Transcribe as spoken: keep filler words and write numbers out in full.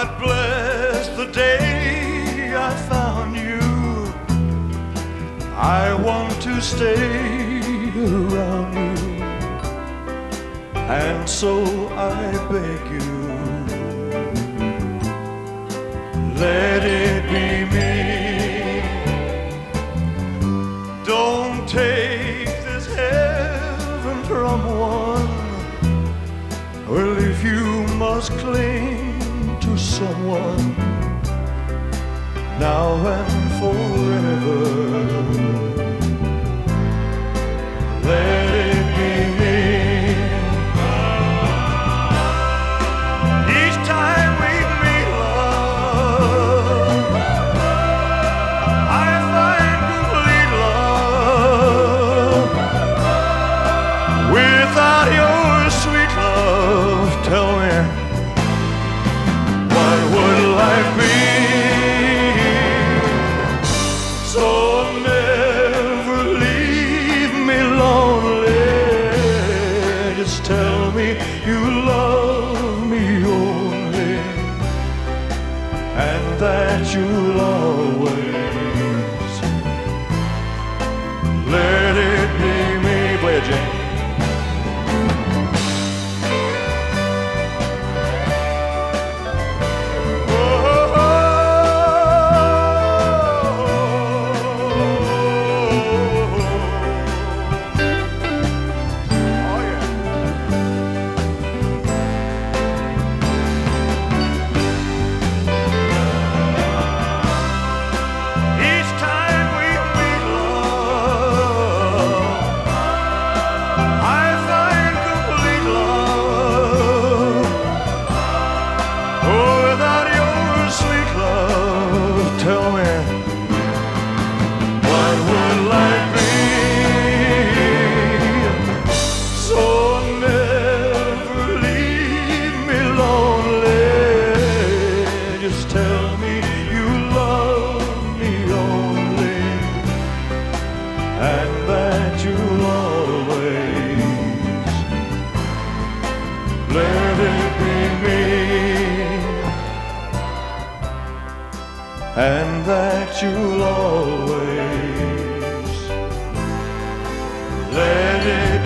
God bless the day I found you. I want to stay around you, and so I beg you, let it be me. Don't take this heaven from one. Well, if you must cling to someone now and forever, let it be me. Each time we meet, love, I find complete love. Without your sweet love, tell me, what would life be? So never leave me lonely. Just tell me you love me only, and that you'll always let it be me. Play it, Jane. Tell me, what would life be? So never leave me lonely. Just tell me you love me only, and that you'll always let it be me, and that you'll always let it